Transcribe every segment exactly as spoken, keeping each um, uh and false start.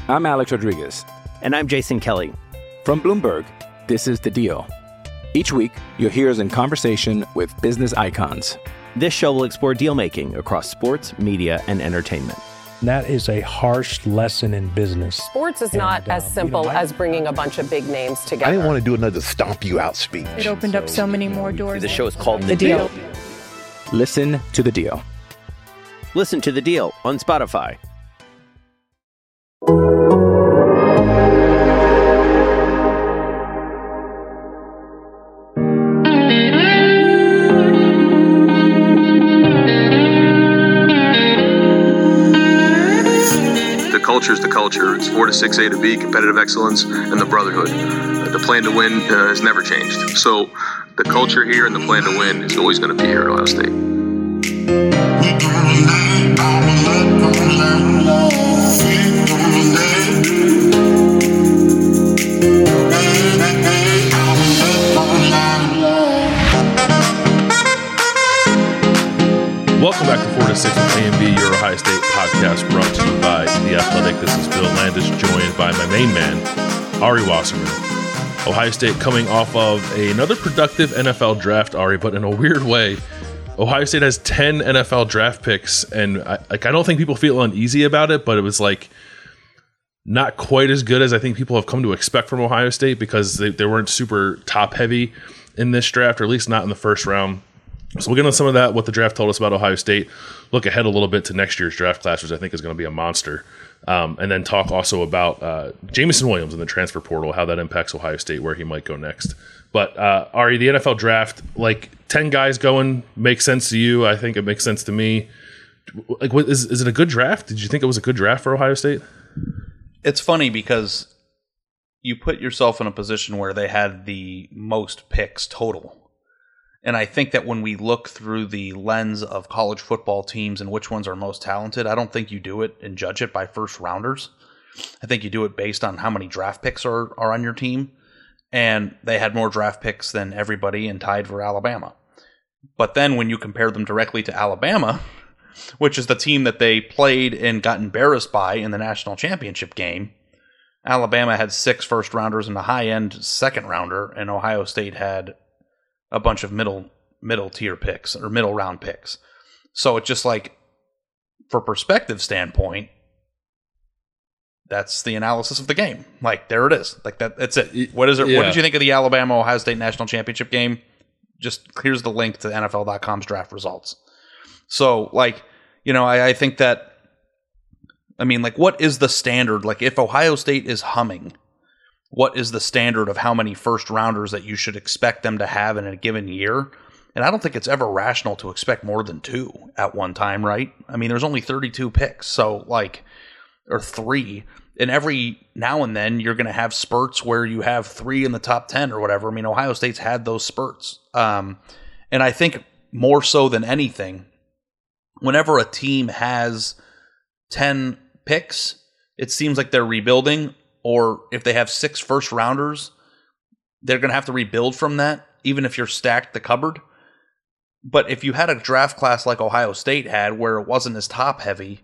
I'm Alex Rodriguez. And I'm Jason Kelly. From Bloomberg, this is The Deal. Each week, you'll hear us in conversation with business icons. This show will explore deal-making across sports, media, and entertainment. That is a harsh lesson in business. Sports is not and, as simple you know, I, as bringing a bunch of big names together. I didn't want to do another stomp you out speech. It opened so, up so many more doors. The show is called The, the deal. deal. Listen to The Deal. Listen to The Deal on Spotify. Culture is the culture. It's four to six A to B, competitive excellence, and the brotherhood. Uh, the plan to win uh, has never changed. So the culture here and the plan to win is always going to be here at Ohio State. Welcome back to four to six with A and B, your Ohio State podcast brought to you by The Athletic. This is Bill Landis, joined by my main man, Ari Wasserman. Ohio State coming off of another productive N F L draft, Ari, but in a weird way, Ohio State has ten N F L draft picks, and I, like I don't think people feel uneasy about it, but it was like not quite as good as I think people have come to expect from Ohio State because they, they weren't super top-heavy in this draft, or at least not in the first round. So we'll get into some of that, what the draft told us about Ohio State, look ahead a little bit to next year's draft class, which I think is going to be a monster, um, and then talk also about uh, Jameson Williams and the transfer portal, how that impacts Ohio State, where he might go next. But uh, Ari, the N F L draft, like ten guys going, makes sense to you. I think it makes sense to me. Like, what, is, is it a good draft? Did you think it was a good draft for Ohio State? It's funny because you put yourself in a position where they had the most picks total. And I think that when we look through the lens of college football teams and which ones are most talented, I don't think you do it and judge it by first rounders. I think you do it based on how many draft picks are, are on your team. And they had more draft picks than everybody and tied for Alabama. But then when you compare them directly to Alabama, which is the team that they played and got embarrassed by in the national championship game, Alabama had six first rounders and a high-end second rounder, and Ohio State had a bunch of middle middle tier picks or middle round picks. So it's just like, for perspective standpoint, that's the analysis of the game. Like, there it is. Like that. That's it. What is it? Yeah. What did you think of the Alabama Ohio State national championship game? Just here's the link to N F L dot com's draft results. So, like, you know, I, I think that. I mean, like, what is the standard? Like, if Ohio State is humming, what is the standard of how many first rounders that you should expect them to have in a given year? And I don't think it's ever rational to expect more than two at one time, right? I mean, there's only thirty-two picks, so like, or three. And every now and then you're going to have spurts where you have three in the top ten or whatever. I mean, Ohio State's had those spurts. Um, and I think more so than anything, whenever a team has ten picks, it seems like they're rebuilding. Or if they have six first rounders, they're going to have to rebuild from that, even if you're stacked the cupboard. But if you had a draft class like Ohio State had, where it wasn't as top heavy,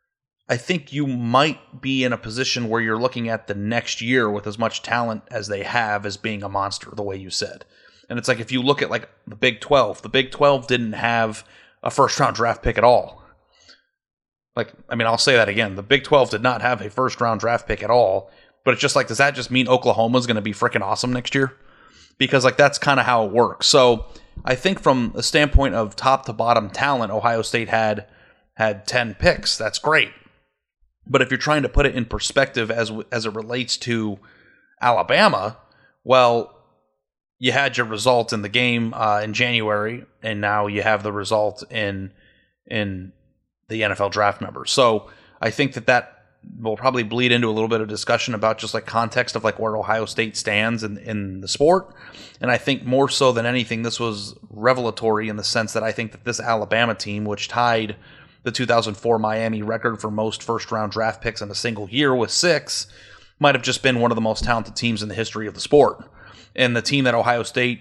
I think you might be in a position where you're looking at the next year with as much talent as they have as being a monster, the way you said. And it's like, if you look at like the Big twelve, the Big twelve didn't have a first round draft pick at all. Like, I mean, I'll say that again. The Big twelve did not have a first round draft pick at all. But it's just like, does that just mean Oklahoma's going to be freaking awesome next year? Because like that's kind of how it works. So I think from a standpoint of top to bottom talent, Ohio State had had ten picks. That's great. But if you're trying to put it in perspective as as it relates to Alabama, well, you had your result in the game uh, in January, and now you have the result in in the N F L draft numbers. So I think that that will probably bleed into a little bit of discussion about just like context of like where Ohio State stands in, in the sport. And I think more so than anything, this was revelatory in the sense that I think that this Alabama team, which tied the two thousand four Miami record for most first round draft picks in a single year with six, might have just been one of the most talented teams in the history of the sport. And the team that Ohio State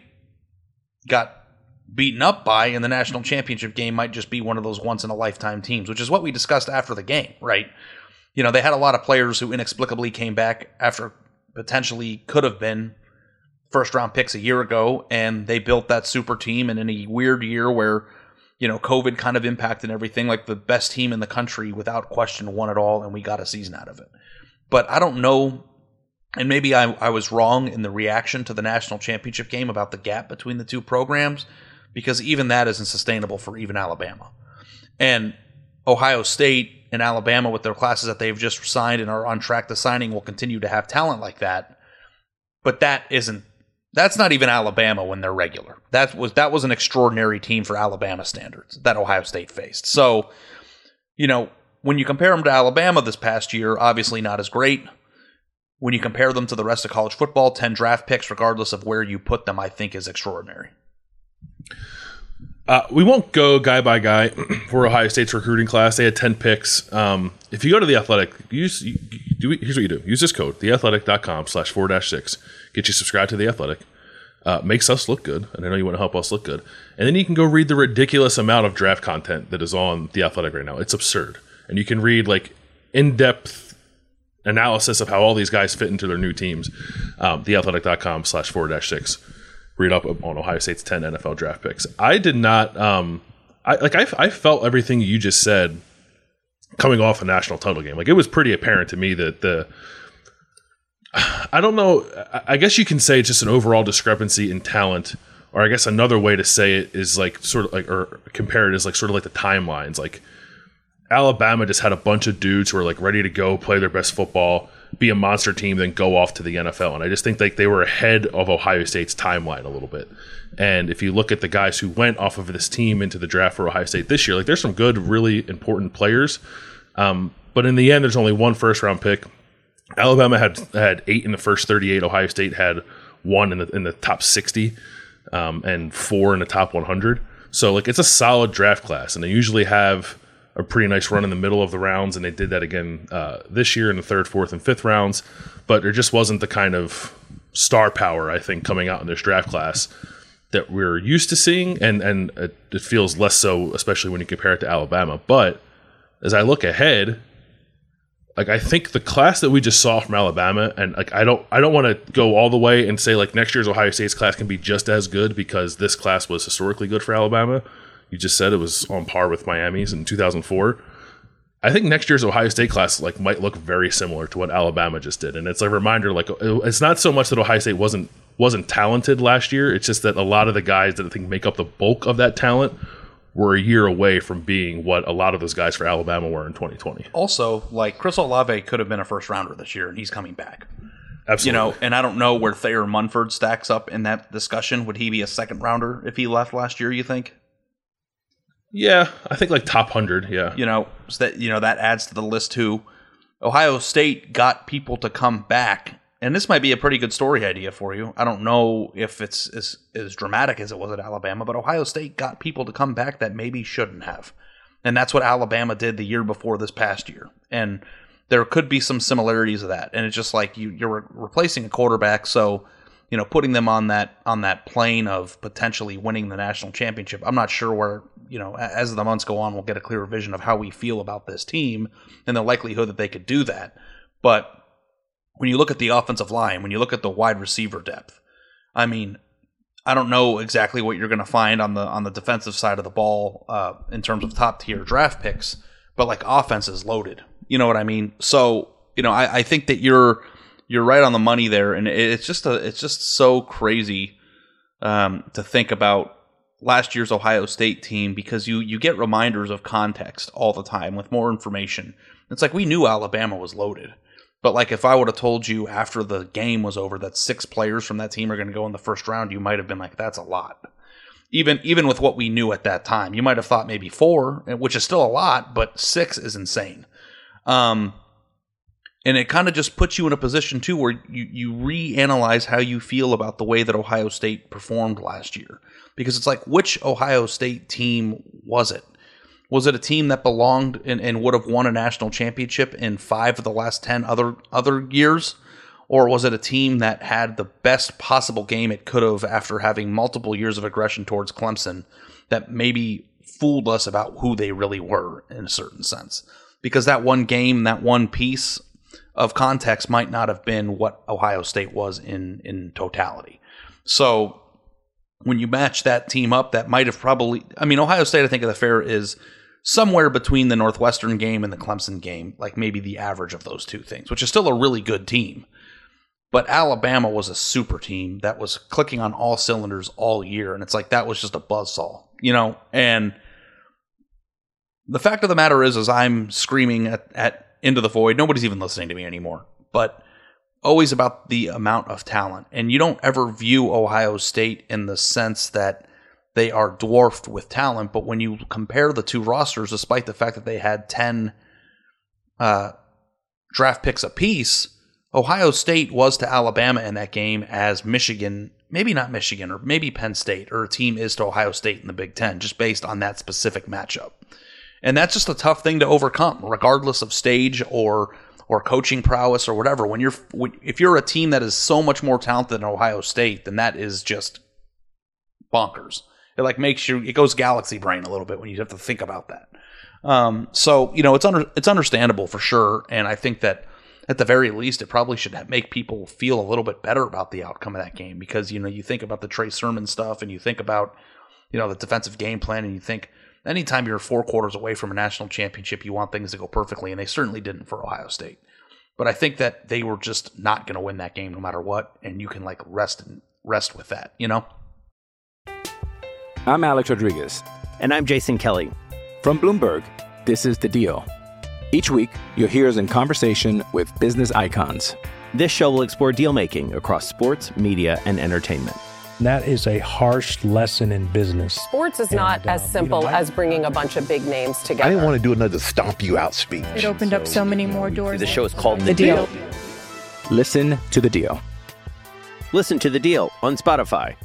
got beaten up by in the national championship game might just be one of those once in a lifetime teams, which is what we discussed after the game, right? you know, they had a lot of players who inexplicably came back after potentially could have been first round picks a year ago, and they built that super team. And in a weird year where, you know, COVID kind of impacted everything, like the best team in the country without question won it all, and we got a season out of it. But I don't know, and maybe I, I was wrong in the reaction to the national championship game about the gap between the two programs, because even that isn't sustainable for even Alabama. And Ohio State and Alabama, with their classes that they've just signed and are on track to signing, will continue to have talent like that. But that isn't, that's not even Alabama when they're regular. That was that was an extraordinary team for Alabama standards that Ohio State faced. So, you know, when you compare them to Alabama this past year, obviously not as great. When you compare them to the rest of college football, ten draft picks, regardless of where you put them, I think is extraordinary. Uh, we won't go guy by guy for Ohio State's recruiting class. They had ten picks. Um, if you go to The Athletic, use you, you do, here's what you do. Use this code, theathletic.com slash four dash six. Get you subscribed to The Athletic. Uh, makes us look good, and I know you want to help us look good. And then you can go read the ridiculous amount of draft content that is on The Athletic right now. It's absurd. And you can read like in-depth analysis of how all these guys fit into their new teams. Um, theathletic.com slash four dash six. Read up on Ohio State's ten N F L draft picks. I did not, um, I like. I, I felt everything you just said coming off a national title game. Like, it was pretty apparent to me that the, I don't know. I guess you can say it's just an overall discrepancy in talent, or I guess another way to say it is like sort of like, or compare it is like sort of like the timelines. Like, Alabama just had a bunch of dudes who were like ready to go play their best football, be a monster team, then go off to the N F L. And I just think like they were ahead of Ohio State's timeline a little bit. And if you look at the guys who went off of this team into the draft for Ohio State this year, like there's some good, really important players. Um, but in the end, there's only one first round pick. Alabama had had eight in the first thirty-eight. Ohio State had one in the in the top sixty, um, and four in the top one hundred. So like it's a solid draft class, and they usually have a pretty nice run in the middle of the rounds, and they did that again uh, this year in the third, fourth, and fifth rounds. But there just wasn't the kind of star power, I think, coming out in this draft class that we're used to seeing, and and it, it feels less so, especially when you compare it to Alabama. But as I look ahead, like I think the class that we just saw from Alabama, and like I don't I don't want to go all the way and say like next year's Ohio State's class can be just as good, because this class was historically good for Alabama. You just said it was on par with Miami's in two thousand four. I think next year's Ohio State class like might look very similar to what Alabama just did, and it's a reminder. Like it's not so much that Ohio State wasn't wasn't talented last year. It's just that a lot of the guys that I think make up the bulk of that talent were a year away from being what a lot of those guys for Alabama were in twenty twenty. Also, like Chris Olave could have been a first rounder this year, and he's coming back. Absolutely. You know, and I don't know where Thayer Munford stacks up in that discussion. Would he be a second rounder if he left last year, you think? Yeah, I think like top one hundred, yeah. You know, so that you know that adds to the list too. Ohio State got people to come back, and this might be a pretty good story idea for you. I don't know if it's as, as dramatic as it was at Alabama, but Ohio State got people to come back that maybe shouldn't have. And that's what Alabama did the year before this past year. And there could be some similarities of that. And it's just like you, you're re- replacing a quarterback, so you know, putting them on that on that plane of potentially winning the national championship. I'm not sure where, you know, as the months go on, we'll get a clearer vision of how we feel about this team and the likelihood that they could do that. But when you look at the offensive line, when you look at the wide receiver depth, I mean, I don't know exactly what you're going to find on the on the defensive side of the ball uh, in terms of top tier draft picks, but like offense is loaded. You know what I mean? So, you know, I, I think that you're you're right on the money there, and it's just a it's just so crazy um, to think about last year's Ohio State team, because you you get reminders of context all the time with more information. It's like we knew Alabama was loaded, but like if I would have told you after the game was over that six players from that team are going to go in the first round, you might have been like, that's a lot. Even even with what we knew at that time, you might have thought maybe four, which is still a lot, but six is insane. Um, and it kind of just puts you in a position too where you you reanalyze how you feel about the way that Ohio State performed last year. Because it's like, which Ohio State team was it? Was it a team that belonged and, and would have won a national championship in five of the last ten other other years? Or was it a team that had the best possible game it could have after having multiple years of aggression towards Clemson that maybe fooled us about who they really were in a certain sense? because that one game, that one piece of context might not have been what Ohio State was in, in totality. So when you match that team up, that might have probably, I mean, Ohio State, I think of the fair is somewhere between the Northwestern game and the Clemson game, like maybe the average of those two things, which is still a really good team. But Alabama was a super team that was clicking on all cylinders all year, and it's like that was just a buzzsaw, you know? And the fact of the matter is, is I'm screaming at, at into the void. Nobody's even listening to me anymore. But always about the amount of talent. And you don't ever view Ohio State in the sense that they are dwarfed with talent. But when you compare the two rosters, despite the fact that they had ten uh, draft picks apiece, Ohio State was to Alabama in that game as Michigan, maybe not Michigan, or maybe Penn State, or a team is to Ohio State in the Big Ten, just based on that specific matchup. And that's just a tough thing to overcome, regardless of stage or or coaching prowess or whatever. When you're if you're a team that is so much more talented than Ohio State, then that is just bonkers. It like makes you it goes galaxy brain a little bit when you have to think about that. Um, so you know it's under it's understandable for sure, and I think that at the very least it probably should make people feel a little bit better about the outcome of that game, because you know you think about the Trey Sermon stuff and you think about you know the defensive game plan, and you think anytime you're four quarters away from a national championship, you want things to go perfectly, and they certainly didn't for Ohio State. But I think that they were just not going to win that game no matter what, and you can like rest and rest with that, you know? I'm Alex Rodriguez. And I'm Jason Kelly. From Bloomberg, this is The Deal. Each week, you'll hear us in conversation with business icons. This show will explore deal-making across sports, media, and entertainment. That is a harsh lesson in business. Sports is and, not uh, as simple you know, I, as bringing a bunch of big names together. I didn't want to do another stomp you out speech. It opened up so many more doors. The show is called The The Deal. Deal. Listen to The Deal. Listen to The Deal on Spotify.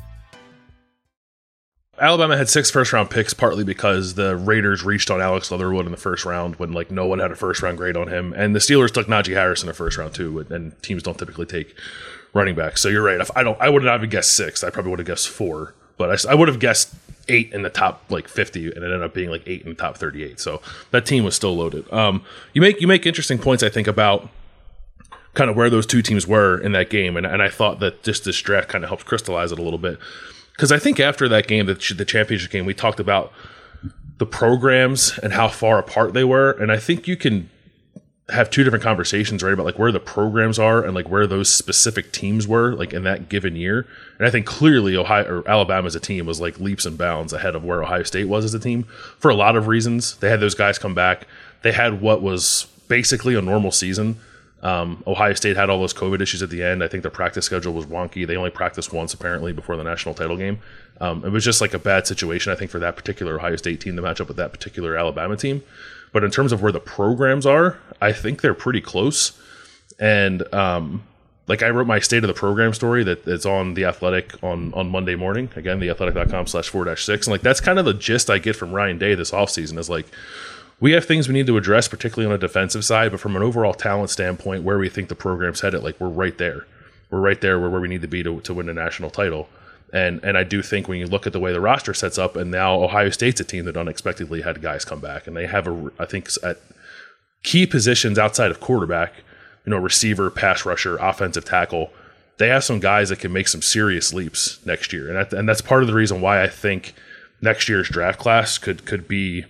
Alabama had six first-round picks, partly because the Raiders reached on Alex Leatherwood in the first round when like no one had a first-round grade on him, and the Steelers took Najee Harris in the first round too, and teams don't typically take running back. So you're right. If I don't, I would not have guessed six. I probably would have guessed four, but I, I would have guessed eight in the top like fifty, and it ended up being like eight in the top thirty-eight. So that team was still loaded. Um, you make you make interesting points, I think, about kind of where those two teams were in that game, and and I thought that just this draft kind of helps crystallize it a little bit, because I think after that game, the, the championship game, we talked about the programs and how far apart they were, and I think you can have two different conversations, right, about like where the programs are and like where those specific teams were like in that given year. And I think clearly Ohio or Alabama as a team was like leaps and bounds ahead of where Ohio State was as a team for a lot of reasons. They had those guys come back. They had what was basically a normal season. Um, Ohio State had all those COVID issues at the end. I think their practice schedule was wonky. They only practiced once apparently before the national title game. Um, it was just like a bad situation, I think, for that particular Ohio State team to match up with that particular Alabama team. But in terms of where the programs are, I think they're pretty close. And um, like I wrote my state of the program story that it's on The Athletic on, on Monday morning. Again, theathletic.com slash four dash six. And like that's kind of the gist I get from Ryan Day this offseason is like, we have things we need to address, particularly on a defensive side, but from an overall talent standpoint, where we think the program's headed, like we're right there. We're right there where, where we need to be to, to win a national title. And and I do think when you look at the way the roster sets up, and now Ohio State's a team that unexpectedly had guys come back, and they have a, I think at key positions outside of quarterback, you know, receiver, pass rusher, offensive tackle, they have some guys that can make some serious leaps next year, and that, and that's part of the reason why I think next year's draft class could could be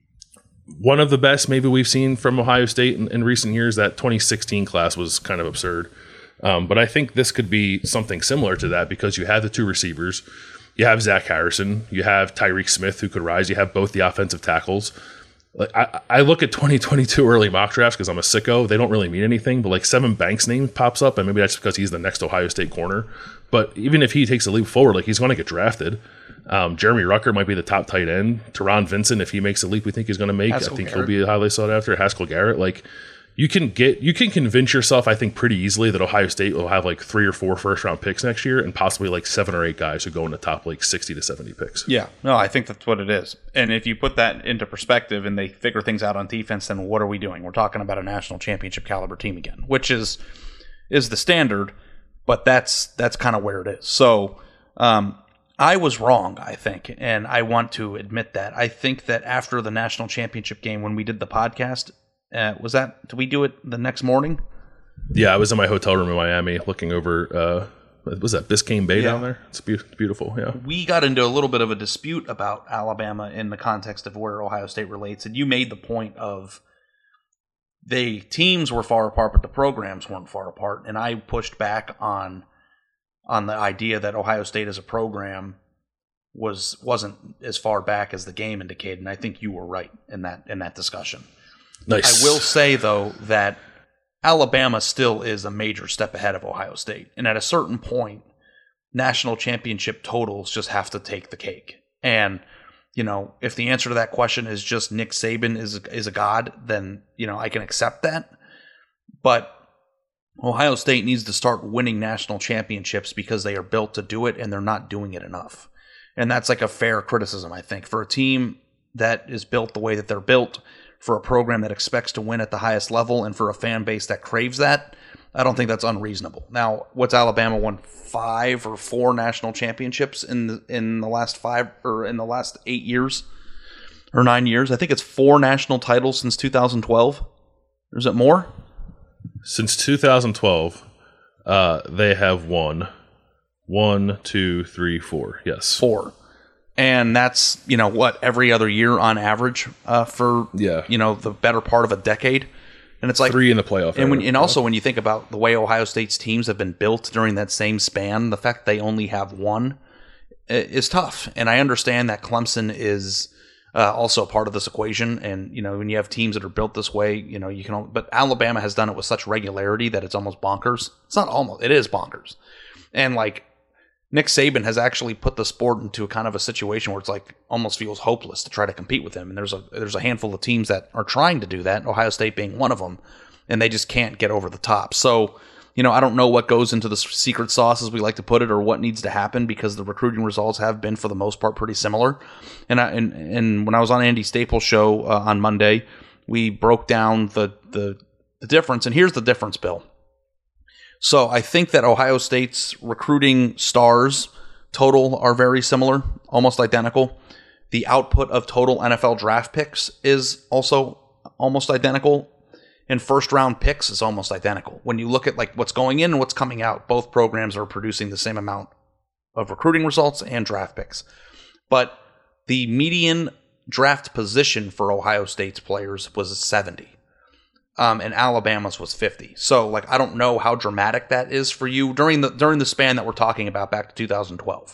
one of the best maybe we've seen from Ohio State in, in recent years. That twenty sixteen class was kind of absurd. Um, but I think this could be something similar to that because you have the two receivers, you have Zach Harrison, you have Tyreek Smith who could rise, you have both the offensive tackles. Like I, I look at twenty twenty-two early mock drafts because I'm a sicko. They don't really mean anything, but like Sevyn Banks' name pops up, and maybe that's because he's the next Ohio State corner. But even if he takes a leap forward, like he's going to get drafted. Um, Jeremy Rucker might be the top tight end. Teron Vincent, if he makes a leap, we think he's going to make. Haskell I think Garrett. He'll be highly sought after. Haskell Garrett, like. You can get you can convince yourself, I think, pretty easily that Ohio State will have like three or four first round picks next year, and possibly like seven or eight guys who go in the top like sixty to seventy picks. Yeah, no, I think that's what it is. And if you put that into perspective, and they figure things out on defense, then what are we doing? We're talking about a national championship caliber team again, which is is the standard, but that's that's kind of where it is. So um, I was wrong, I think, and I want to admit that. I think that after the national championship game, when we did the podcast, Uh, was that? Did we do it the next morning? Yeah, I was in my hotel room in Miami looking over. Uh, was that Biscayne Bay yeah. down there? It's be- beautiful. Yeah. We got into a little bit of a dispute about Alabama in the context of where Ohio State relates, and you made the point of the teams were far apart, but the programs weren't far apart, and I pushed back on on the idea that Ohio State as a program was wasn't as far back as the game indicated, and I think you were right in that in that discussion. Nice. I will say though that Alabama still is a major step ahead of Ohio State, and at a certain point, national championship totals just have to take the cake. And you know, if the answer to that question is just Nick Saban is is a god, then you know I can accept that. But Ohio State needs to start winning national championships because they are built to do it, and they're not doing it enough. And that's like a fair criticism, I think, for a team that is built the way that they're built, for a program that expects to win at the highest level, and for a fan base that craves that. I don't think that's unreasonable. Now, what's Alabama won five or four national championships in the, in the last five or in the last eight years or nine years? I think it's four national titles since two thousand twelve. Or is it more? Since two thousand twelve, uh, they have won one, two, three, four. Yes, four. And that's, you know, what, every other year on average uh, for, yeah. you know, the better part of a decade. And it's like three in the playoff. And, when, and also when you think about the way Ohio State's teams have been built during that same span, the fact they only have one is tough. And I understand that Clemson is uh, also part of this equation. And, you know, when you have teams that are built this way, you know, you can only, but Alabama has done it with such regularity that it's almost bonkers. It's not almost, it is bonkers. And like, Nick Saban has actually put the sport into a kind of a situation where it's like almost feels hopeless to try to compete with him. And there's a there's a handful of teams that are trying to do that, Ohio State being one of them, and they just can't get over the top. So, you know, I don't know what goes into the secret sauce, as we like to put it, or what needs to happen, because the recruiting results have been, for the most part, pretty similar. And I, and, and when I was on Andy Staples' show uh, on Monday, we broke down the, the the difference. And here's the difference, Bill. So I think that Ohio State's recruiting stars total are very similar, almost identical. The output of total N F L draft picks is also almost identical. And first round picks is almost identical. When you look at like what's going in and what's coming out, both programs are producing the same amount of recruiting results and draft picks. But the median draft position for Ohio State's players was seventy. Um, and Alabama's was fifty. So, like, I don't know how dramatic that is for you during the during the span that we're talking about back to two thousand twelve.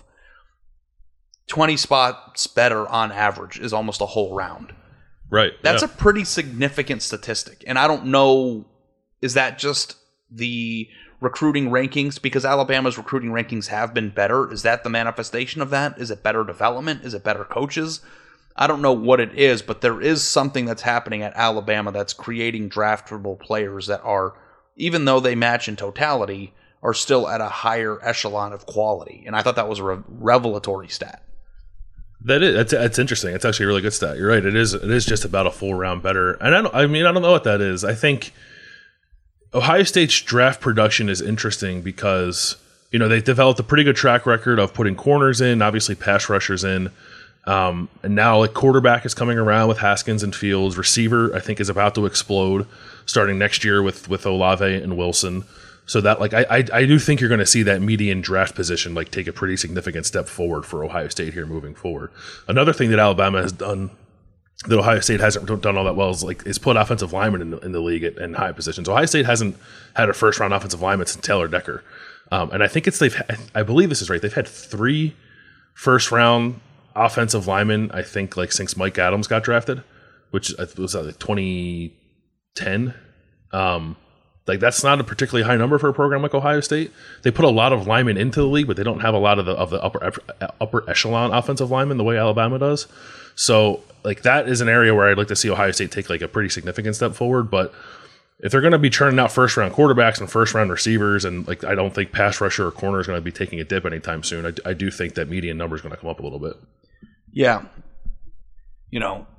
twenty spots better on average is almost a whole round. Right. That's yeah. a pretty significant statistic. And I don't know, is that just the recruiting rankings? Because Alabama's recruiting rankings have been better. Is that the manifestation of that? Is it better development? Is it better coaches? I don't know what it is, but there is something that's happening at Alabama that's creating draftable players that are, even though they match in totality, are still at a higher echelon of quality. And I thought that was a re- revelatory stat. That is, that's, that's interesting. It's actually a really good stat. You're right. It is. It is just about a full round better. And I don't. I mean, I don't know what that is. I think Ohio State's draft production is interesting because, you know, they developed a pretty good track record of putting corners in, obviously pass rushers in. Um, and now, like, quarterback is coming around with Haskins and Fields. Receiver, I think, is about to explode starting next year with with Olave and Wilson. So that, like, I I, I do think you're going to see that median draft position like take a pretty significant step forward for Ohio State here moving forward. Another thing that Alabama has done that Ohio State hasn't done all that well is like is put offensive linemen in the, in the league at, in high positions. Ohio State hasn't had a first round offensive lineman since Taylor Decker, um, and I think it's they've had, I believe this is right. They've had three first round offensive linemen, I think, like since Mike Adams got drafted, which was like twenty ten. Um, like that's not a particularly high number for a program like Ohio State. They put a lot of linemen into the league, but they don't have a lot of the of the upper upper echelon offensive linemen the way Alabama does. So like that is an area where I'd like to see Ohio State take like a pretty significant step forward. But if they're going to be churning out first round quarterbacks and first round receivers, and like I don't think pass rusher or corner is going to be taking a dip anytime soon. I, I do think that median number is going to come up a little bit. Yeah. You know,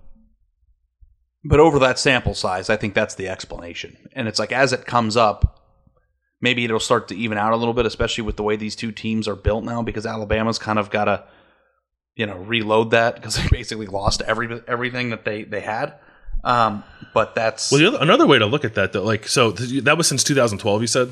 but over that sample size, I think that's the explanation. And it's like as it comes up, maybe it'll start to even out a little bit, especially with the way these two teams are built now, because Alabama's kind of got to, you know, reload that because they basically lost every everything that they, they had. Um, but that's well. The other, another way to look at that, though, like so, th- that was since two thousand twelve. You said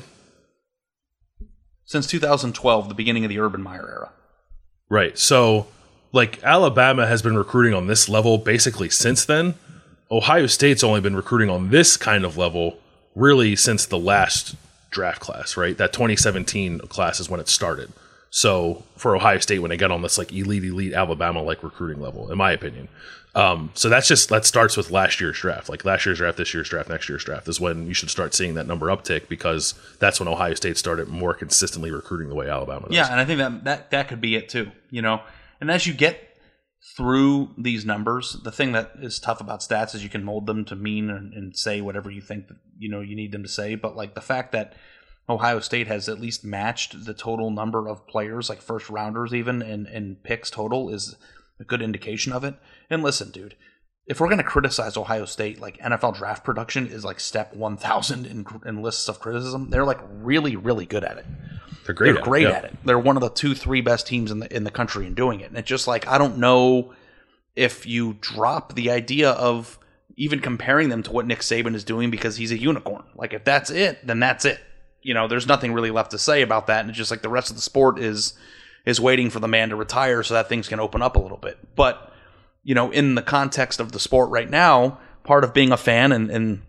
since two thousand twelve, the beginning of the Urban Meyer era. Right. So, like Alabama has been recruiting on this level basically since then. Ohio State's only been recruiting on this kind of level really since the last draft class. Right. That twenty seventeen class is when it started. So for Ohio State, when they got on this like elite, elite Alabama like recruiting level, in my opinion. Um, so that's just that starts with last year's draft. Like last year's draft, this year's draft, next year's draft is when you should start seeing that number uptick because that's when Ohio State started more consistently recruiting the way Alabama does. Yeah, and I think that that, that could be it too. You know, and as you get through these numbers, the thing that is tough about stats is you can mold them to mean and, and say whatever you think that, you know you need them to say. But like the fact that Ohio State has at least matched the total number of players, like first rounders even, and, and picks total is a good indication of it. And listen, dude, if we're going to criticize Ohio State, like N F L draft production is like step one thousand in, in lists of criticism. They're like really, really good at it. They're great, They're at, great it. at it. They're one of the two, three best teams in the in the country in doing it. And it's just like, I don't know if you drop the idea of even comparing them to what Nick Saban is doing because he's a unicorn. Like if that's it, then that's it. You know, there's nothing really left to say about that. And it's just like the rest of the sport is is waiting for the man to retire so that things can open up a little bit. But, you know, in the context of the sport right now, part of being a fan and and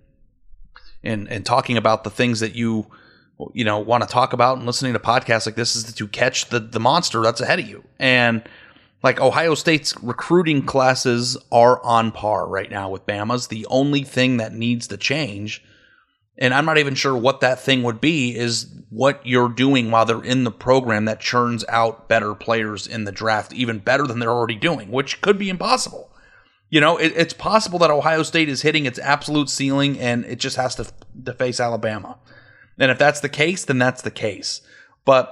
and, and talking about the things that you, you know, want to talk about and listening to podcasts like this is to catch the, the monster that's ahead of you. And like Ohio State's recruiting classes are on par right now with Bama's. The only thing that needs to change, and I'm not even sure what that thing would be, is what you're doing while they're in the program that churns out better players in the draft, even better than they're already doing, which could be impossible. You know, it, it's possible that Ohio State is hitting its absolute ceiling and it just has to, to face Alabama. And if that's the case, then that's the case. But,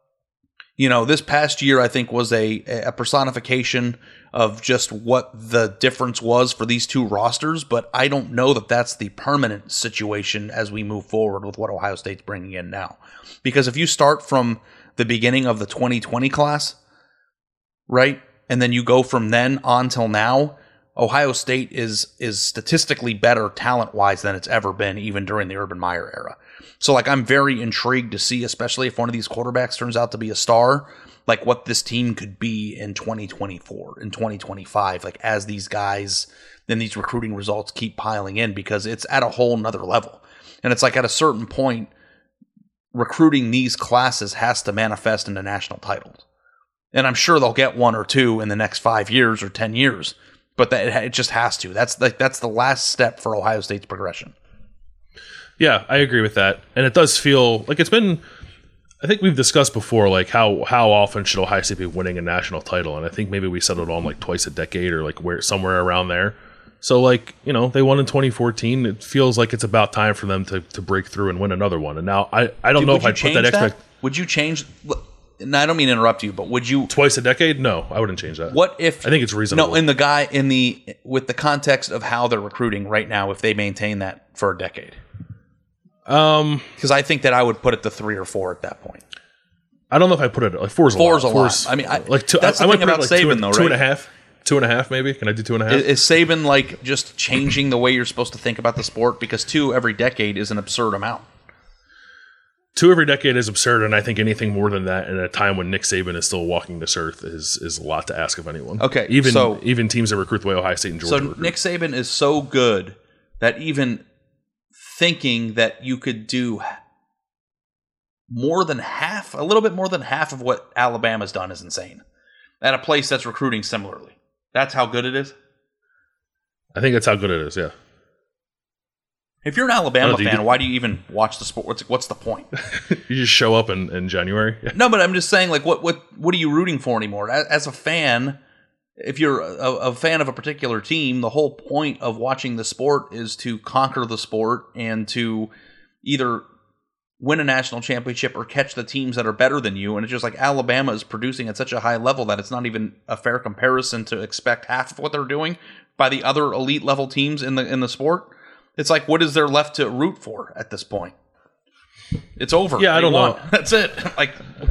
you know, this past year, I think, was a, a personification of just what the difference was for these two rosters, but I don't know that that's the permanent situation as we move forward with what Ohio State's bringing in now. Because if you start from the beginning of the twenty twenty class, right, and then you go from then on till now, Ohio State is is statistically better talent-wise than it's ever been, even during the Urban Meyer era. So, like, I'm very intrigued to see, especially if one of these quarterbacks turns out to be a star, like what this team could be in twenty twenty-four, in twenty twenty-five, like as these guys and these recruiting results keep piling in, because it's at a whole nother level. And it's like at a certain point, recruiting these classes has to manifest into national titles. And I'm sure they'll get one or two in the next five years or ten years, but that it just has to. That's like that's the last step for Ohio State's progression. Yeah, I agree with that. And it does feel like it's been, I think we've discussed before, like how, how often should Ohio State be winning a national title? And I think maybe we settled on like twice a decade or like where somewhere around there. So like, you know, they won in twenty fourteen. It feels like it's about time for them to, to break through and win another one. And now I, I don't Dude, know if I'd put that expect. Would you change? And I don't mean to interrupt you, but would you twice a decade? No, I wouldn't change that. What if I think it's reasonable. No, in the guy in the with the context of how they're recruiting right now, if they maintain that for a decade. Um, because I think that I would put it to three or four at that point. I don't know if I put it like four's a four's lot. a Four's, lot. I mean, I, like two, that's I, the I thing about like Saban, two, though, two right? and a half, two and a half, maybe. Can I do two and a half? Is, is Saban like just changing the way you're supposed to think about the sport? Because two every decade is an absurd amount. Two every decade is absurd, and I think anything more than that in a time when Nick Saban is still walking this earth is is a lot to ask of anyone. Okay, even so, even teams that recruit the way Ohio State and Georgia. So recruit. Nick Saban is so good that even thinking that you could do more than half, a little bit more than half of what Alabama's done is insane. At a place that's recruiting similarly. That's how good it is? I think that's how good it is, yeah. If you're an Alabama know, fan, you, why do you even watch the sport? What's, what's the point? You just show up in, in January? No, but I'm just saying, like, what what what are you rooting for anymore? As, as a fan, if you're a, a fan of a particular team, the whole point of watching the sport is to conquer the sport and to either win a national championship or catch the teams that are better than you. And it's just like Alabama is producing at such a high level that it's not even a fair comparison to expect half of what they're doing by the other elite level teams in the in the sport. It's like, what is there left to root for at this point? It's over. Yeah, I don't know. That's it. Like,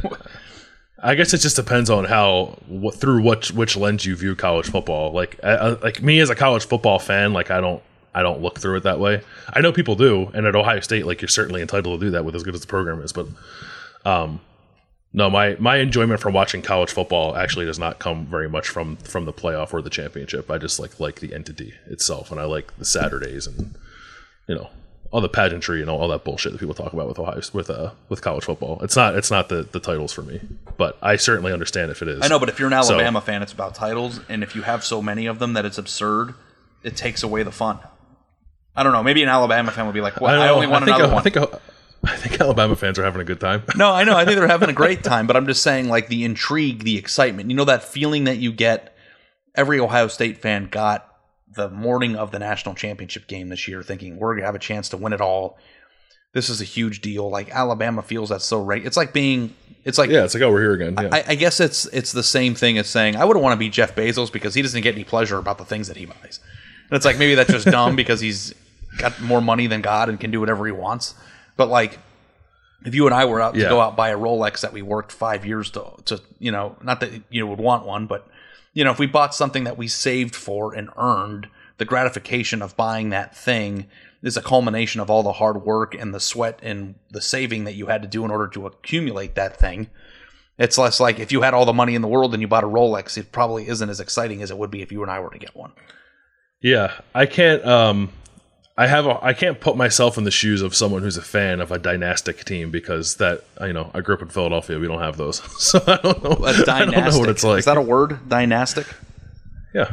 I guess it just depends on how what, through what which lens you view college football. Like, uh, like me as a college football fan, like I don't I don't look through it that way. I know people do, and at Ohio State, like, you're certainly entitled to do that with as good as the program is. But um, no, my my enjoyment from watching college football actually does not come very much from from the playoff or the championship. I just like like the entity itself, and I like the Saturdays and you know all the pageantry and all, all that bullshit that people talk about with Ohio with uh with college football. It's not it's not the the titles for me, but I certainly understand if it is. I know, but if you're an Alabama so, fan, it's about titles, and if you have so many of them that it's absurd, it takes away the fun. I don't know. Maybe an Alabama fan would be like, "Well, I, I only want I think, another I one." think, I think Alabama fans are having a good time. No, I know. I think they're having a great time, but I'm just saying, like, the intrigue, the excitement. You know that feeling that you get. Every Ohio State fan got the morning of the national championship game this year, thinking we're gonna have a chance to win it all. This is a huge deal. Like Alabama feels that's so right. It's like being. It's like yeah. It's like oh, we're here again. Yeah. I, I guess it's it's the same thing as saying I wouldn't want to be Jeff Bezos because he doesn't get any pleasure about the things that he buys. And it's like maybe that's just dumb because he's got more money than God and can do whatever he wants. But like, if you and I were out to yeah. go out buy a Rolex that we worked five years to, to, you know, not that you would want one, but you know, if we bought something that we saved for and earned, the gratification of buying that thing is a culmination of all the hard work and the sweat and the saving that you had to do in order to accumulate that thing. It's less like if you had all the money in the world and you bought a Rolex, it probably isn't as exciting as it would be if you and I were to get one. Yeah, I can't. Um, I have. A, I can't put myself in the shoes of someone who's a fan of a dynastic team because that. You know, I grew up in Philadelphia. We don't have those, so I don't know. A dynastic. I don't know what it's like. Is that a word? Dynastic. Yeah,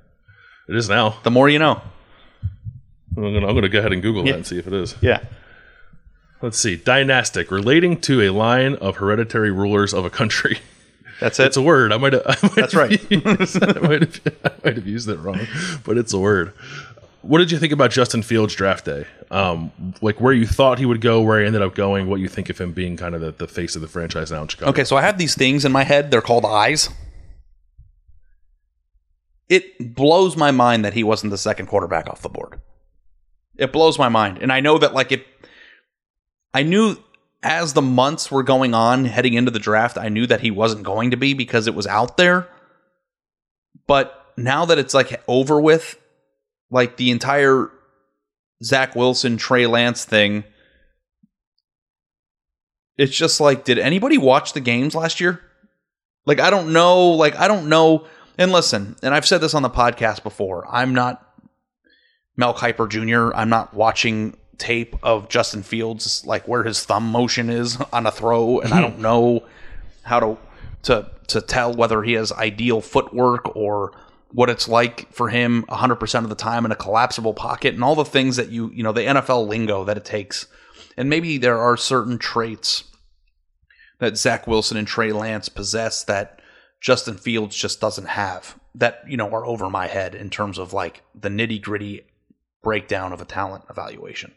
it is now. The more you know. I'm gonna. I'm gonna go ahead and Google yeah. that and see if it is. Yeah. Let's see. Dynastic, relating to a line of hereditary rulers of a country. That's it. It's a word. I might have. I might That's have right. Used, I, might have, I might have used it wrong, but it's a word. What did you think about Justin Fields' draft day? Um, like where you thought he would go, where he ended up going, what you think of him being kind of the, the face of the franchise now in Chicago? Okay, so I have these things in my head. They're called eyes. It blows my mind that he wasn't the second quarterback off the board. It blows my mind. And I know that, like, it. I knew as the months were going on heading into the draft, I knew that he wasn't going to be because it was out there. But now that it's, like, over with, like, the entire Zach Wilson, Trey Lance thing, it's just like, did anybody watch the games last year? Like, I don't know. Like, I don't know. And listen, and I've said this on the podcast before, I'm not Mel Kiper Junior I'm not watching tape of Justin Fields, like where his thumb motion is on a throw, and I don't know how to to to tell whether he has ideal footwork or what it's like for him one hundred percent of the time in a collapsible pocket and all the things that you, you know, the N F L lingo that it takes. And maybe there are certain traits that Zach Wilson and Trey Lance possess that Justin Fields just doesn't have, that, you know, are over my head in terms of like the nitty gritty breakdown of a talent evaluation.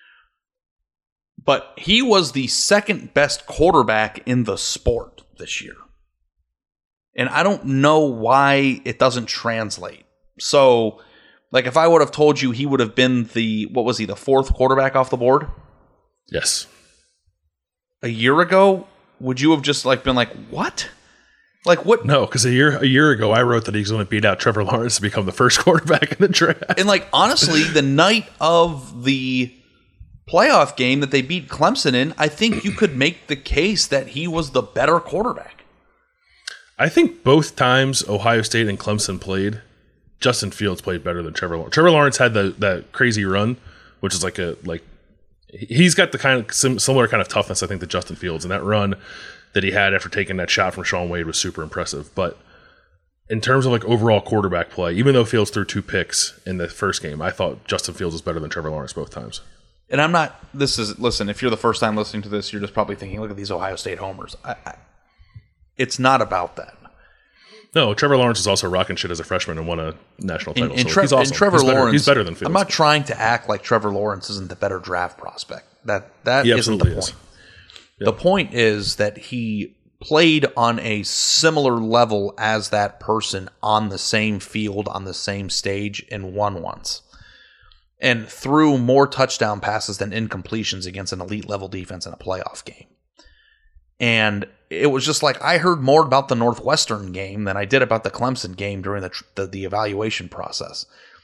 But he was the second best quarterback in the sport this year. And I don't know why it doesn't translate. So, like, if I would have told you he would have been the, what was he, the fourth quarterback off the board? Yes. A year ago, would you have just, like, been like, what? Like, what? No, because a year a year ago, I wrote that he's going to beat out Trevor Lawrence to become the first quarterback in the draft. And, like, honestly, the night of the playoff game that they beat Clemson in, I think you could make the case that he was the better quarterback. I think both times Ohio State and Clemson played, Justin Fields played better than Trevor Lawrence. Trevor Lawrence had the that crazy run, which is like a like he's got the kind of sim, similar kind of toughness, I think, to Justin Fields, and that run that he had after taking that shot from Shaun Wade was super impressive. But in terms of like overall quarterback play, even though Fields threw two picks in the first game, I thought Justin Fields was better than Trevor Lawrence both times. And I'm not. This is listen. If you're the first time listening to this, you're just probably thinking, "Look at these Ohio State homers." I, I, it's not about that. No, Trevor Lawrence is also rocking shit as a freshman and won a national title. And, and, so Tre- he's awesome. and Trevor he's better, Lawrence, he's better than Fields. I'm not trying to act like Trevor Lawrence isn't the better draft prospect. That that he isn't the point. Is. The Yep. point is that he played on a similar level as that person on the same field, on the same stage, and won once. And threw more touchdown passes than incompletions against an elite level defense in a playoff game. And it was just like, I heard more about the Northwestern game than I did about the Clemson game during the the, the evaluation process.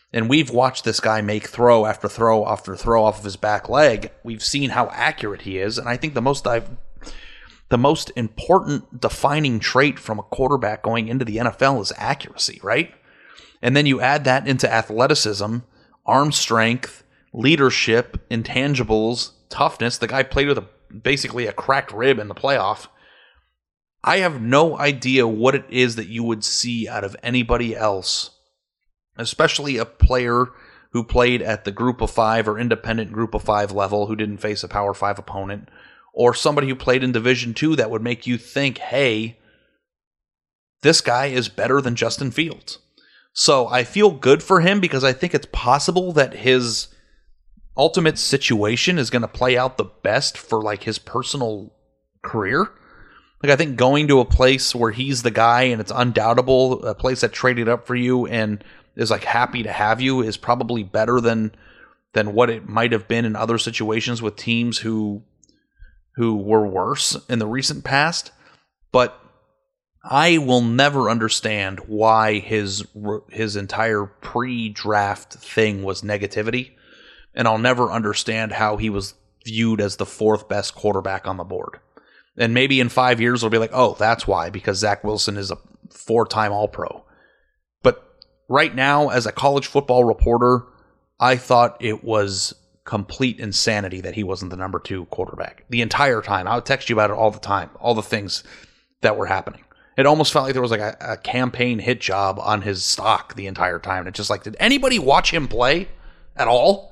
And we've watched this guy make throw after throw after throw off of his back leg. We've seen how accurate he is. And I think the most I've, the most important defining trait from a quarterback going into the N F L is accuracy, right? And then you add that into athleticism, arm strength, leadership, intangibles, toughness. The guy played with a, basically a cracked rib in the playoff. I have no idea what it is that you would see out of anybody else, especially a player who played at the group of five or independent group of five level who didn't face a power five opponent, or somebody who played in division two that would make you think, hey, this guy is better than Justin Fields. So I feel good for him because I think it's possible that his ultimate situation is going to play out the best for like his personal career. Like, I think going to a place where he's the guy and it's undoubtable, a place that traded up for you and is like happy to have you, is probably better than than what it might have been in other situations with teams who who were worse in the recent past. But I will never understand why his his entire pre-draft thing was negativity, and I'll never understand how he was viewed as the fourth best quarterback on the board. And maybe in five years, it'll be like, oh, that's why, because Zach Wilson is a four-time All-Pro. But right now, as a college football reporter, I thought it was complete insanity that he wasn't the number two quarterback. The entire time. I would text you about it all the time, all the things that were happening. It almost felt like there was like a, a campaign hit job on his stock the entire time. And it's just like, did anybody watch him play at all?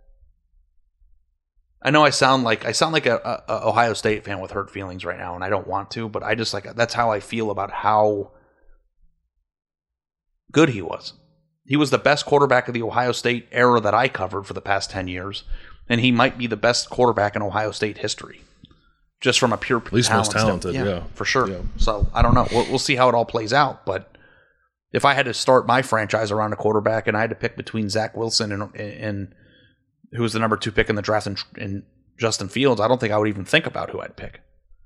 I know I sound like I sound like a, a, a Ohio State fan with hurt feelings right now, and I don't want to, but I just like that's how I feel about how good he was. He was the best quarterback of the Ohio State era that I covered for the past ten years, and he might be the best quarterback in Ohio State history, just from a pure at least most talented, yeah, yeah, for sure. Yeah. So I don't know. We'll, we'll see how it all plays out, but if I had to start my franchise around a quarterback and I had to pick between Zach Wilson and and who was the number two pick in the draft in, in Justin Fields, I don't think I would even think about who I'd pick.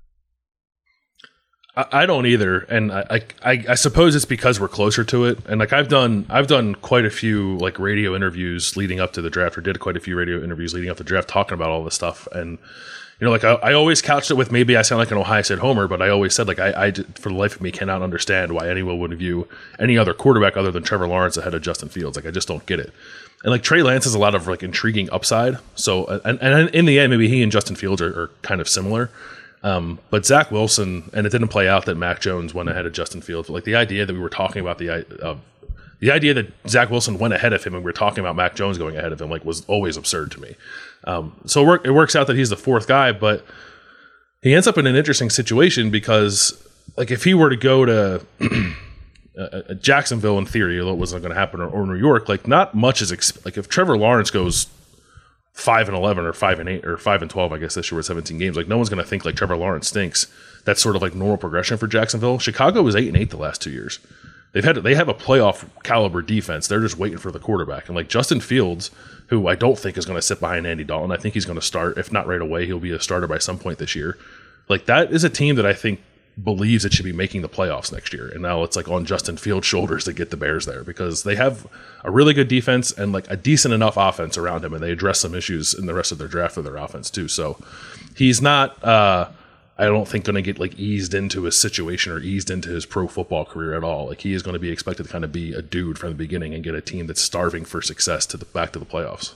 I, I don't either, and I, I I suppose it's because we're closer to it. And like I've done, I've done quite a few like radio interviews leading up to the draft, or did quite a few radio interviews leading up to the draft, talking about all this stuff. And you know, like I, I always couched it with, maybe I sound like an Ohio State homer, but I always said like I, I for the life of me cannot understand why anyone would view any other quarterback other than Trevor Lawrence ahead of Justin Fields. Like I just don't get it. And like Trey Lance has a lot of like intriguing upside. So, and, and in the end, maybe he and Justin Fields are, are kind of similar. Um, but Zach Wilson, and it didn't play out that Mac Jones went ahead of Justin Fields. But like the idea that we were talking about the uh, the idea that Zach Wilson went ahead of him and we were talking about Mac Jones going ahead of him, like was always absurd to me. Um, so it, work, it works out that he's the fourth guy, but he ends up in an interesting situation because like if he were to go to Uh, Jacksonville, in theory, although it wasn't going to happen, or, or New York, like not much is exp- like if Trevor Lawrence goes five and eleven or five and eight or five and twelve, I guess this year with seventeen games, like no one's going to think like Trevor Lawrence stinks. That's sort of like normal progression for Jacksonville. Chicago was eight and eight the last two years. They've had they have a playoff caliber defense. They're just waiting for the quarterback. And like Justin Fields, who I don't think is going to sit behind Andy Dalton, I think he's going to start. If not right away, he'll be a starter by some point this year. Like that is a team that I think believes it should be making the playoffs next year. And now it's like on Justin Fields' shoulders to get the Bears there, because they have a really good defense and like a decent enough offense around him, and they address some issues in the rest of their draft of their offense too. So he's not, uh, I don't think going to get like eased into his situation or eased into his pro football career at all. Like he is going to be expected to kind of be a dude from the beginning and get a team that's starving for success to the back to the playoffs.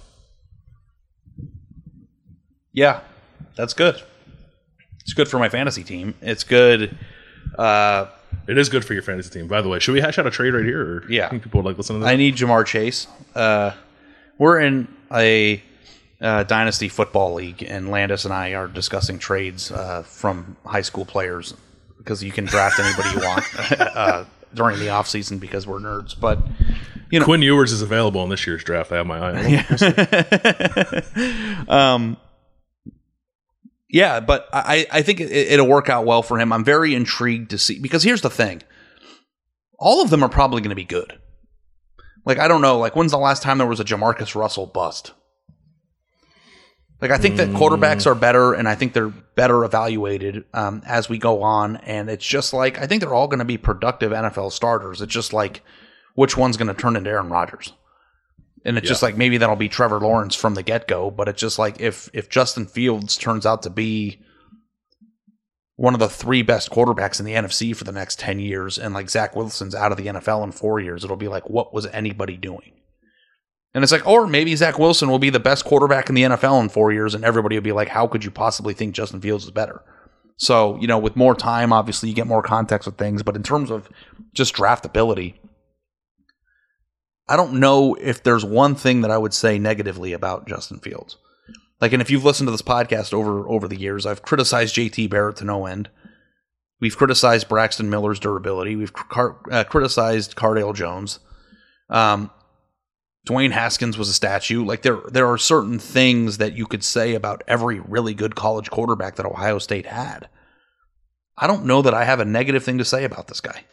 Yeah, that's good. It's good for my fantasy team. It's good. Uh, it is good for your fantasy team. By the way, should we hash out a trade right here? Or yeah. I think people would like listen to this. I need Jamar Chase. Uh, we're in a uh, dynasty football league, and Landis and I are discussing trades uh, from high school players, because you can draft anybody you want uh, during the offseason because we're nerds. But you know, Quinn Ewers is available in this year's draft. I have my eye on him. um. Yeah, but I, I think it, it'll work out well for him. I'm very intrigued to see, because here's the thing. All of them are probably going to be good. Like, I don't know, like, when's the last time there was a Jamarcus Russell bust? Like, I think that quarterbacks are better, and I think they're better evaluated um, as we go on, and it's just like, I think they're all going to be productive N F L starters. It's just like, which one's going to turn into Aaron Rodgers? And it's yeah. just like maybe that'll be Trevor Lawrence from the get-go, but it's just like if if Justin Fields turns out to be one of the three best quarterbacks in the N F C for the next ten years and like Zach Wilson's out of the N F L in four years, it'll be like, what was anybody doing? And it's like, or maybe Zach Wilson will be the best quarterback in the N F L in four years and everybody will be like, how could you possibly think Justin Fields is better? So, you know, with more time, obviously you get more context with things, but in terms of just draftability, I don't know if there's one thing that I would say negatively about Justin Fields. Like, and if you've listened to this podcast over over the years, I've criticized J T Barrett to no end. We've criticized Braxton Miller's durability. We've car- uh, criticized Cardale Jones. Um, Dwayne Haskins was a statue. Like, there there are certain things that you could say about every really good college quarterback that Ohio State had. I don't know that I have a negative thing to say about this guy.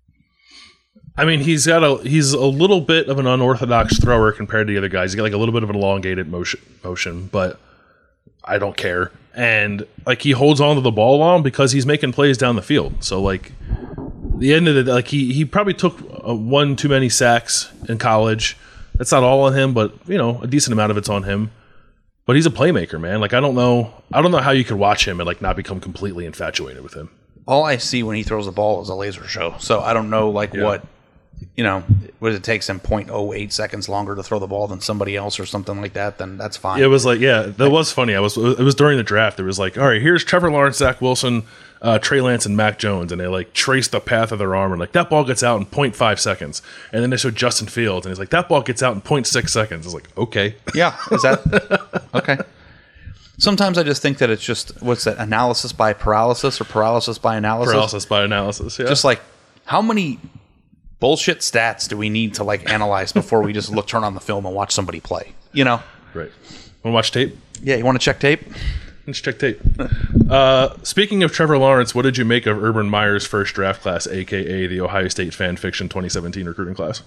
I mean, he's got a he's a little bit of an unorthodox thrower compared to the other guys. He's got like a little bit of an elongated motion, motion, but I don't care. And like he holds on to the ball long because he's making plays down the field. So like the end of the like he he probably took a, one too many sacks in college. That's not all on him, but you know a decent amount of it's on him. But he's a playmaker, man. Like I don't know I don't know how you could watch him and like not become completely infatuated with him. All I see when he throws the ball is a laser show. So I don't know like yeah. what. You know, what it takes him zero point zero eight seconds longer to throw the ball than somebody else or something like that, then that's fine. It was like, yeah, that was funny. I was, it was during the draft. It was like, all right, here's Trevor Lawrence, Zach Wilson, uh, Trey Lance, and Mac Jones, and they like traced the path of their arm, and like that ball gets out in zero point five seconds, and then they showed Justin Fields, and he's like, that ball gets out in zero point six seconds. I was like, okay, yeah, is that okay? Sometimes I just think that it's just what's that analysis by paralysis or paralysis by analysis? Paralysis by analysis, yeah. Just like how many bullshit stats do we need to like analyze before we just look, turn on the film and watch somebody play? You know, right? Want to watch tape? Yeah, you want to check tape? Let's check tape. uh, speaking of Trevor Lawrence, what did you make of Urban Meyer's first draft class, aka the Ohio State fan fiction twenty seventeen recruiting class?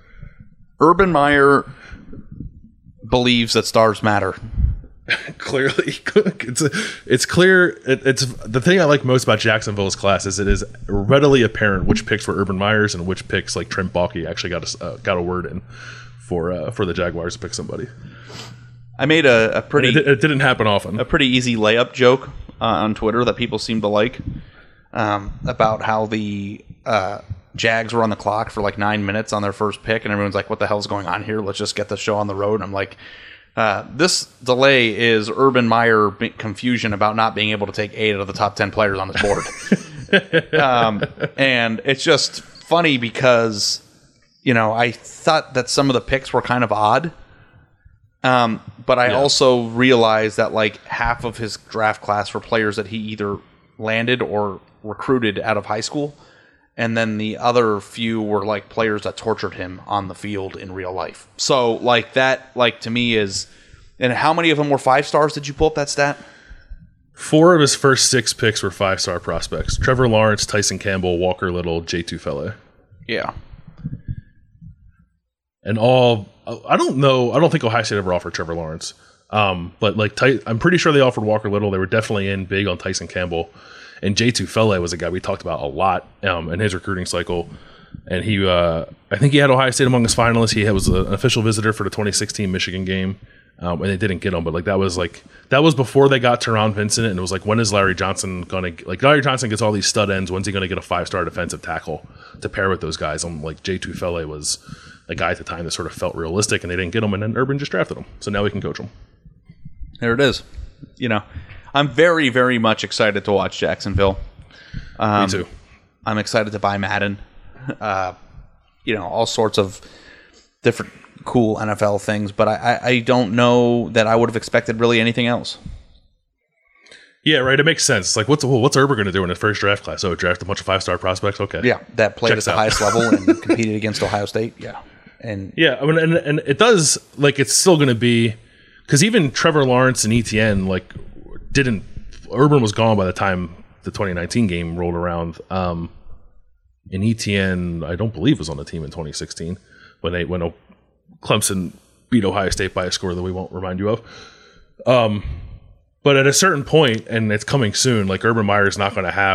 Urban Meyer believes that stars matter. Clearly, it's it's clear. It, it's the thing I like most about Jacksonville's class is it is readily apparent which picks were Urban Meyer's and which picks like Trent Baalke actually got a uh, got a word in for uh, for the Jaguars to pick somebody. I made a, a pretty. It, it didn't happen often. A pretty easy layup joke uh, on Twitter that people seem to like um, about how the uh, Jags were on the clock for like nine minutes on their first pick, and everyone's like, "What the hell's going on here? Let's just get the show on the road." And I'm like. Uh, this delay is Urban Meyer confusion about not being able to take eight out of the top ten players on his board. um, and it's just funny because, you know, I thought that some of the picks were kind of odd. Um, but I yeah. also realized that like half of his draft class were players that he either landed or recruited out of high school. And then the other few were like players that tortured him on the field in real life. So like that, like to me is, and how many of them were five stars? Did you pull up that stat? Four of his first six picks were five star prospects: Trevor Lawrence, Tyson Campbell, Walker Little, J two Fele. Yeah. And all, I don't know, I don't think Ohio State ever offered Trevor Lawrence. Um, but like, Ty, I'm pretty sure they offered Walker Little. They were definitely in big on Tyson Campbell. And J two Fele was a guy we talked about a lot um, in his recruiting cycle. And he, uh, I think he had Ohio State among his finalists. He was an official visitor for the twenty sixteen Michigan game. Um, and they didn't get him. But like that was like, that was before they got Teron Vincent. And it was like, when is Larry Johnson going to, like Larry Johnson gets all these stud ends. When's he going to get a five-star defensive tackle to pair with those guys? I'm like, J two Fele was a guy at the time that sort of felt realistic, and they didn't get him. And then Urban just drafted him. So now we can coach him. There it is. You know, I'm very, very much excited to watch Jacksonville. Um, Me too. I'm excited to buy Madden. Uh, you know, all sorts of different cool N F L things, but I, I, I don't know that I would have expected really anything else. Yeah, right. It makes sense. It's like, what's well, what's Urban going to do in his first draft class? Oh, draft a bunch of five-star prospects? Okay. Yeah, that played Checks at the out. highest level and competed against Ohio State. Yeah. And yeah, I mean, and, and it does, like, it's still going to be, because even Trevor Lawrence and Etienne, like, didn't, Urban was gone by the time the twenty nineteen game rolled around. Um, and Etienne, I don't believe, was on the team in twenty sixteen when they when Clemson beat Ohio State by a score that we won't remind you of. Um, but at a certain point, and it's coming soon, like Urban Meyer is not going to have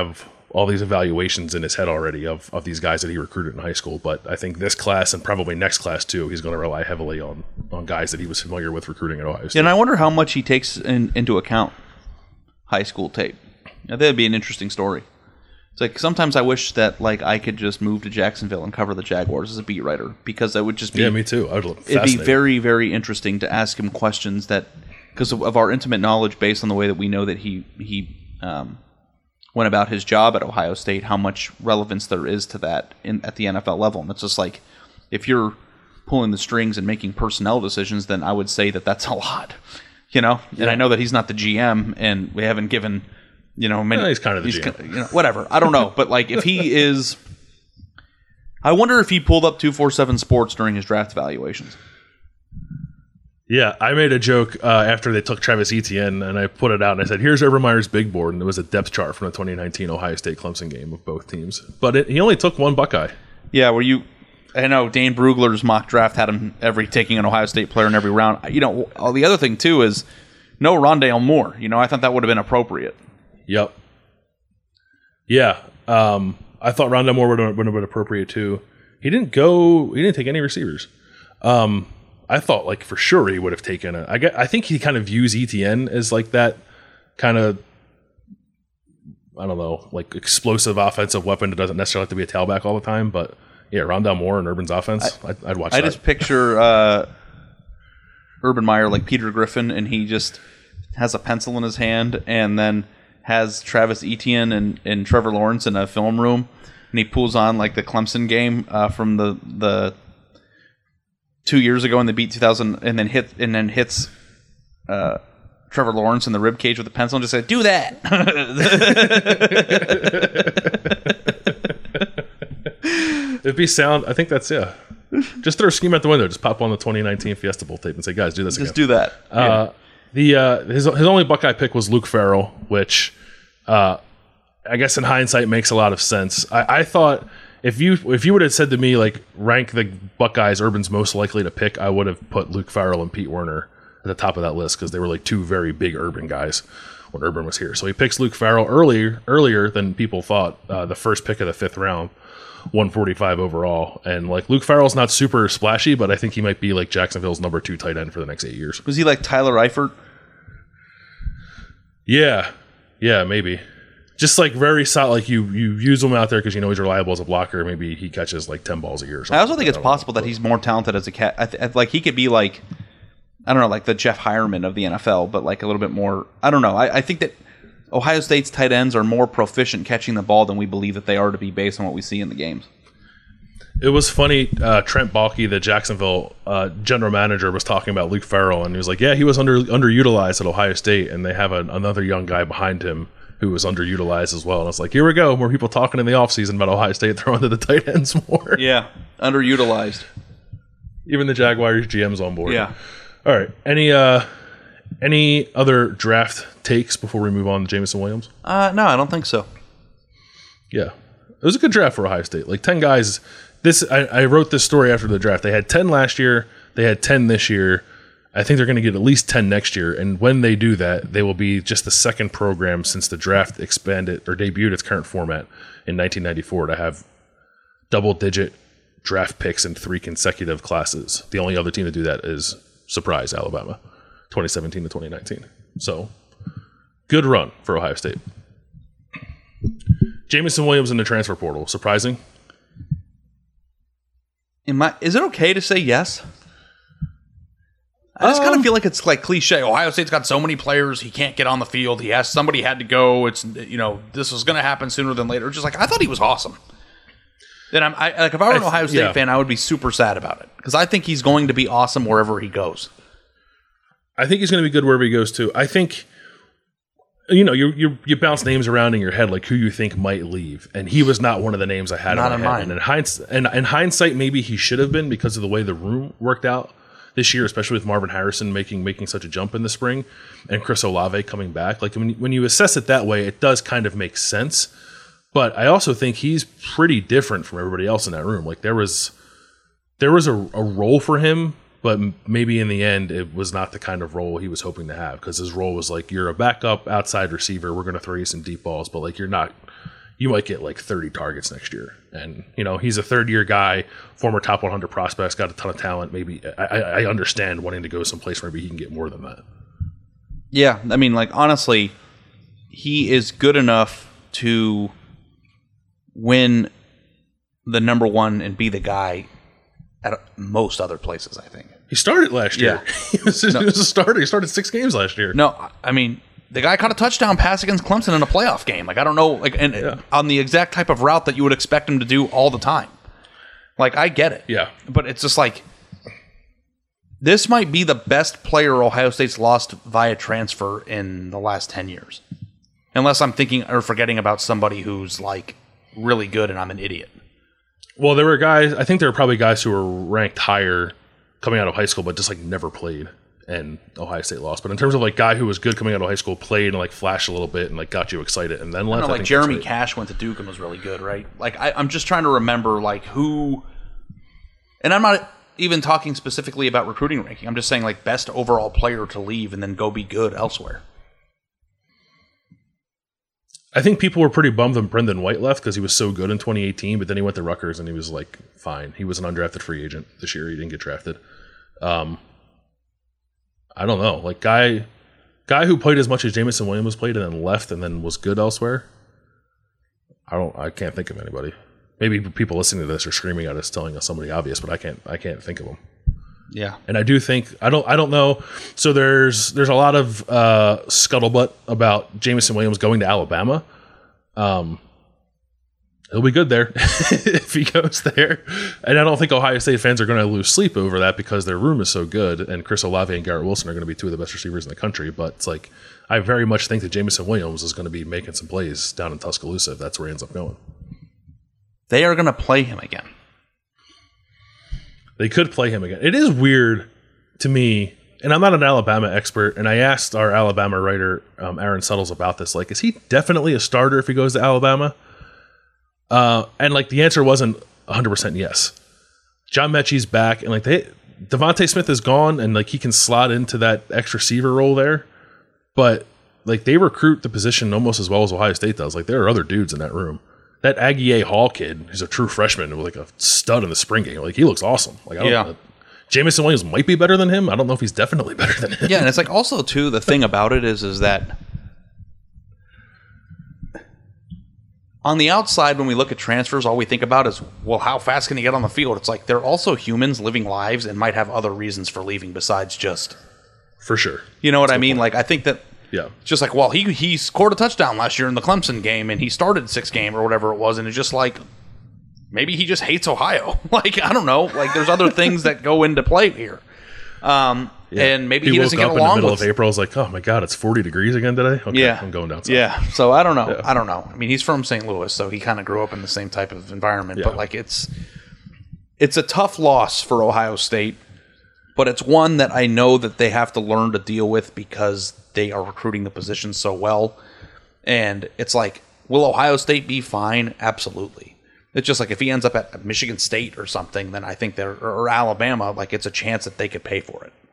all these evaluations in his head already of, of these guys that he recruited in high school. But I think this class and probably next class too, he's going to rely heavily on, on guys that he was familiar with recruiting at Ohio State. And I wonder how much he takes in, into account high school tape. Now, that'd be an interesting story. It's like sometimes I wish that like I could just move to Jacksonville and cover the Jaguars as a beat writer, because that would just be yeah, me too. I would look it'd be very, very interesting to ask him questions that because of, of our intimate knowledge based on the way that we know that he he um, went about his job at Ohio State, how much relevance there is to that in, at the N F L level. And it's just like if you're pulling the strings and making personnel decisions, then I would say that that's a lot, you know. Yeah. And I know that he's not the G M, and we haven't given. You know, many, no, he's kind of the he's, G M. You know, whatever. I don't know, but like if he is, I wonder if he pulled up two forty-seven Sports during his draft evaluations. Yeah, I made a joke uh, after they took Travis Etienne, and I put it out and I said, "Here's Urban Meyer's big board," and it was a depth chart from the twenty nineteen Ohio State Clemson game of both teams. But it, he only took one Buckeye. Yeah, were you? I know Dane Brugler's mock draft had him every taking an Ohio State player in every round. You know, all the other thing too is no Rondale Moore. You know, I thought that would have been appropriate. Yep. Yeah. Um, I thought Rondale Moore would have, would have been appropriate too. He didn't go. He didn't take any receivers. Um, I thought like for sure he would have taken it. I get. I think he kind of views Etienne as like that kind of. I don't know, like explosive offensive weapon that doesn't necessarily have to be a tailback all the time, but yeah, Rondale Moore and Urban's offense, I, I'd, I'd watch. I that. just picture uh, Urban Meyer like Peter Griffin, and he just has a pencil in his hand, and then has Travis Etienne and, and Trevor Lawrence in a film room, and he pulls on like the Clemson game uh, from the the two years ago, and they beat two thousand, and then hit and then hits uh, Trevor Lawrence in the rib cage with a pencil, and just said, "Do that." It'd be sound. I think that's yeah. Just throw a scheme out the window. Just pop on the twenty nineteen Fiesta Bowl tape and say, "Guys, do this." Just again. do that. Uh, yeah. The uh, his his only Buckeye pick was Luke Farrell, which uh, I guess in hindsight makes a lot of sense. I, I thought if you if you would have said to me like rank the Buckeyes Urban's most likely to pick, I would have put Luke Farrell and Pete Werner at the top of that list because they were like two very big Urban guys when Urban was here. So he picks Luke Farrell earlier earlier than people thought. Uh, the first pick of the fifth round, one forty-five overall, and like Luke Farrell's not super splashy, but I think he might be like Jacksonville's number two tight end for the next eight years. Was he like Tyler Eifert? Yeah, yeah, maybe. Just like very solid. Like you, you use him out there because you know he's reliable as a blocker. Maybe he catches like ten balls a year. Or something. I also think it's possible that he's more talented as a cat. I th- like he could be like, I don't know, like the Jeff Hireman of the N F L, but like a little bit more. I don't know. I, I think that Ohio State's tight ends are more proficient catching the ball than we believe that they are to be based on what we see in the games. It was funny. Uh, Trent Baalke, the Jacksonville uh, general manager, was talking about Luke Farrell, and he was like, "Yeah, he was under underutilized at Ohio State, and they have a, another young guy behind him who was underutilized as well." And it's like, here we go, more people talking in the offseason about Ohio State throwing to the tight ends more. Yeah, underutilized. Even the Jaguars G M's on board. Yeah. All right. Any uh, any other draft takes before we move on to Jameson Williams? Uh, no, I don't think so. Yeah, it was a good draft for Ohio State. Like ten guys. This I, I wrote this story after the draft. They had ten last year. They had ten this year. I think they're going to get at least ten next year. And when they do that, they will be just the second program since the draft expanded or debuted its current format in nineteen ninety-four to have double-digit draft picks in three consecutive classes. The only other team to do that is, surprise, Alabama, twenty seventeen to twenty nineteen. So, good run for Ohio State. Jameson Williams in the transfer portal. Surprising? Am I, is it okay to say yes? I just um, kind of feel like it's like cliche. Ohio State's got so many players, he can't get on the field. He has somebody had to go. It's you know this was going to happen sooner than later. Just like I thought he was awesome. Then I'm I, like if I were an Ohio State yeah. fan, I would be super sad about it because I think he's going to be awesome wherever he goes. I think he's going to be good wherever he goes too. I think. You know, you you you bounce names around in your head like who you think might leave, and he was not one of the names I had not in my in head. And in hindsight, and in hindsight, maybe he should have been because of the way the room worked out this year, especially with Marvin Harrison making making such a jump in the spring, and Chris Olave coming back. Like when you, when you assess it that way, it does kind of make sense. But I also think he's pretty different from everybody else in that room. Like there was there was a, a role for him. But maybe in the end, it was not the kind of role he was hoping to have because his role was like, you're a backup outside receiver. We're going to throw you some deep balls, but like you're not, you might get like thirty targets next year. And, you know, he's a third-year guy, former top one hundred prospects, got a ton of talent. Maybe I, I understand wanting to go someplace where maybe he can get more than that. Yeah, I mean, like, honestly, he is good enough to win the number one and be the guy at most other places, I think. He started last year. Yeah. he, was, no. he was a starter. He started six games last year. No, I mean, the guy caught a touchdown pass against Clemson in a playoff game. Like, I don't know, like, and yeah. on the exact type of route that you would expect him to do all the time. Like, I get it. Yeah. But it's just like, this might be the best player Ohio State's lost via transfer in the last ten years. Unless I'm thinking or forgetting about somebody who's, like, really good and I'm an idiot. Well, there were guys, I think there were probably guys who were ranked higher coming out of high school, but just, like, never played. And Ohio State lost. But in terms of like guy who was good coming out of high school, played and like flashed a little bit and like got you excited and then left. I know, I like Jeremy right. Cash went to Duke and was really good, right? Like I, I'm just trying to remember like who, and I'm not even talking specifically about recruiting ranking. I'm just saying like best overall player to leave and then go be good elsewhere. I think people were pretty bummed when Brendan White left because he was so good in twenty eighteen, but then he went to Rutgers and he was like fine. He was an undrafted free agent this year. He didn't get drafted. Um, I don't know, like guy, guy who played as much as Jameson Williams played and then left and then was good elsewhere. I don't, I can't think of anybody. Maybe people listening to this are screaming at us, telling us somebody obvious, but I can't, I can't think of them. Yeah, and I do think I don't, I don't know. So there's, there's a lot of uh, scuttlebutt about Jameson Williams going to Alabama. Um, he'll be good there if he goes there. And I don't think Ohio State fans are going to lose sleep over that because their room is so good. And Chris Olave and Garrett Wilson are going to be two of the best receivers in the country. But it's like, I very much think that Jameson Williams is going to be making some plays down in Tuscaloosa if that's where he ends up going. They are going to play him again. They could play him again. It is weird to me, and I'm not an Alabama expert, and I asked our Alabama writer, um, Aaron Suttles, about this. Like, is he definitely a starter if he goes to Alabama? Uh, and like the answer wasn't one hundred percent yes. John Mechie's back, and like they, Devontae Smith is gone, and like he can slot into that X receiver role there. But like they recruit the position almost as well as Ohio State does. Like there are other dudes in that room. That Aguier Hall kid, who's a true freshman, with like a stud in the spring game. Like he looks awesome. Like I don't yeah. know. Jameson Williams might be better than him. I don't know if he's definitely better than him. Yeah, and it's like also too the thing about it is is that. On the outside, when we look at transfers, all we think about is, well, how fast can he get on the field? It's like they're also humans living lives and might have other reasons for leaving besides just... For sure. You know what That's I mean? Point. Like, I think that... Yeah. It's just like, well, he he scored a touchdown last year in the Clemson game, and he started six game or whatever it was, and it's just like, maybe he just hates Ohio. Like, I don't know. Like, there's other things that go into play here. Um... Yeah. And maybe he, he doesn't woke get up along in the middle with... of April. I was like, oh my God, it's forty degrees again today? Okay, yeah. I'm going downstairs. Yeah. So I don't know. Yeah. I don't know. I mean, he's from Saint Louis, so he kind of grew up in the same type of environment. Yeah. But like it's it's a tough loss for Ohio State, but it's one that I know that they have to learn to deal with because they are recruiting the position so well. And it's like, will Ohio State be fine? Absolutely. It's just like if he ends up at Michigan State or something, then I think they're or Alabama, like it's a chance that they could pay for it.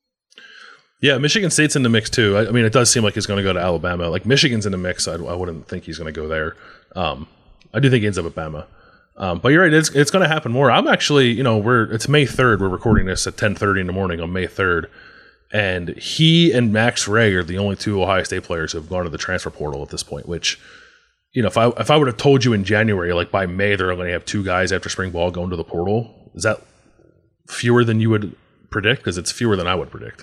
Yeah, Michigan State's in the mix too. I, I mean, it does seem like he's going to go to Alabama. Like Michigan's in the mix. I, I wouldn't think he's going to go there. Um, I do think he ends up at Bama. Um, but you're right. It's it's going to happen more. I'm actually, you know, we're it's May third. We're recording this at ten thirty in the morning on May third, and he and Max Ray are the only two Ohio State players who have gone to the transfer portal at this point. Which, you know, if I if I would have told you in January, like by May they're going to have two guys after spring ball going to the portal, is that fewer than you would predict? Because it's fewer than I would predict.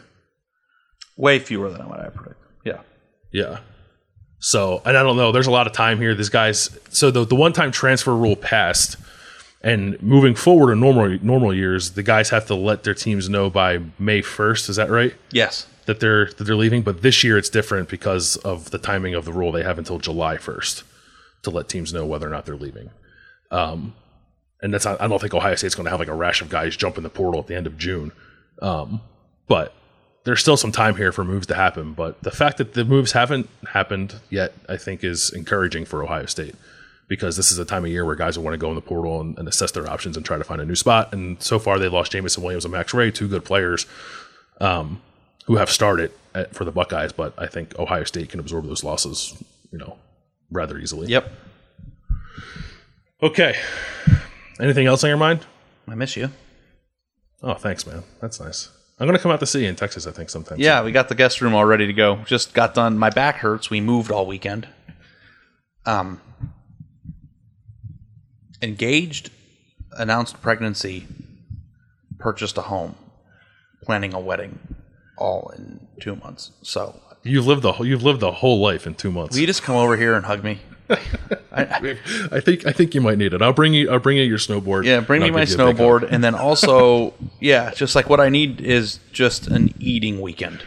Way fewer than what I predict. Yeah. Yeah. So, and I don't know. There's a lot of time here. This guy's so the the one time transfer rule passed, and moving forward in normal normal years, the guys have to let their teams know by May first. Is that right? Yes. That they're that they're leaving. But this year it's different because of the timing of the rule. They have until July first to let teams know whether or not they're leaving. Um, and that's not, I don't think Ohio State's going to have like a rash of guys jump in the portal at the end of June. Um, but there's still some time here for moves to happen, but the fact that the moves haven't happened yet, I think, is encouraging for Ohio State because this is a time of year where guys will want to go in the portal and, and assess their options and try to find a new spot. And so far, they lost Jameson Williams and Max Ray, two good players um, who have started at, for the Buckeyes. But I think Ohio State can absorb those losses, you know, rather easily. Yep. Okay. Anything else on your mind? I miss you. Oh, thanks, man. That's nice. I'm going to come out to see you in Texas, I think, sometime. Yeah, soon. we got the guest room all ready to go. Just got done. My back hurts. We moved all weekend. Um, engaged, announced pregnancy, purchased a home, planning a wedding, all in two months. So you've lived the whole, you've lived the whole life in two months. Will you just come over here and hug me? I, I, I think I think you might need it. I'll bring you. I'll bring you your snowboard. Yeah, bring me my snowboard, and then also, yeah, just like what I need is just an eating weekend.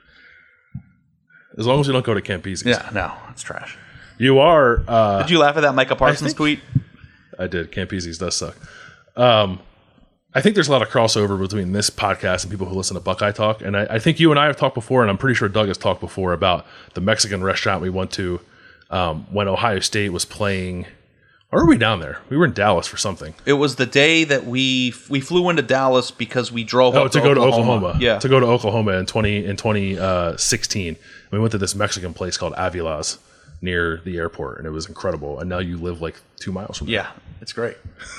As long as you don't go to Camp Easy. Yeah, no, it's trash. You are. Uh, did you laugh at that Micah Parsons think, tweet? I did. Camp Easy's does suck. Um, I think there's a lot of crossover between this podcast and people who listen to Buckeye Talk, and I, I think you and I have talked before, and I'm pretty sure Doug has talked before about the Mexican restaurant we went to. Um, when Ohio State was playing, or were we down there? We were in Dallas for something. It was the day that we we flew into Dallas because we drove oh, up to, to go Oklahoma. to Oklahoma. Yeah, to go to Oklahoma in twenty in twenty sixteen. We went to this Mexican place called Avila's near the airport, and it was incredible. And now you live like two miles from there. Yeah, it's great.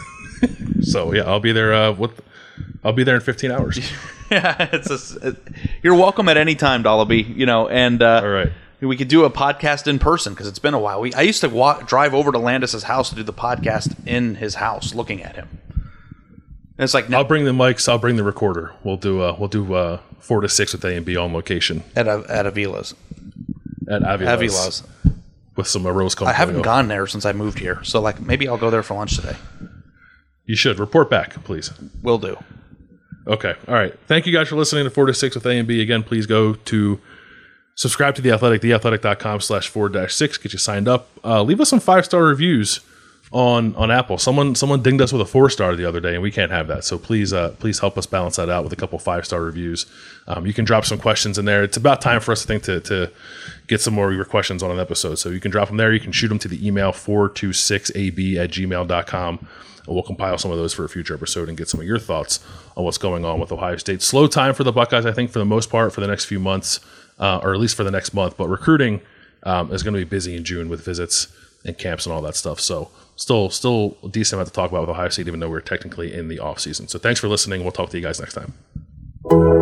So yeah, I'll be there. Uh, with I'll be there in fifteen hours. Yeah, it's a, it, you're welcome at any time, Dollaby. You know, and uh, all right. We could do a podcast in person because it's been a while. We I used to walk, drive over to Landis's house to do the podcast in his house, looking at him. And it's like no, I'll bring the mics. I'll bring the recorder. We'll do uh, we'll do uh, four to six with A and B on location at a, at Avila's. At Avila's, Avila's. With some uh, rose cone. I haven't gone there since I moved here, so like maybe I'll go there for lunch today. You should report back, please. Will do. Okay. All right. Thank you guys for listening to four to six with A and B. Again, please go to subscribe to The Athletic, theathletic.com slash four dash six. Get you signed up. Uh, leave us some five-star reviews on, on Apple. Someone someone dinged us with a four-star the other day, and we can't have that. So please uh, please help us balance that out with a couple five-star reviews. Um, you can drop some questions in there. It's about time for us, I think, to, to get some more of your questions on an episode. So you can drop them there. You can shoot them to the email four two six A B at gmail dot com. And we'll compile some of those for a future episode and get some of your thoughts on what's going on with Ohio State. Slow time for the Buckeyes, I think, for the most part, for the next few months. Uh, or at least for the next month. But recruiting um, is going to be busy in June with visits and camps and all that stuff. So still still a decent amount to talk about with Ohio State, even though we're technically in the off season. So thanks for listening. We'll talk to you guys next time.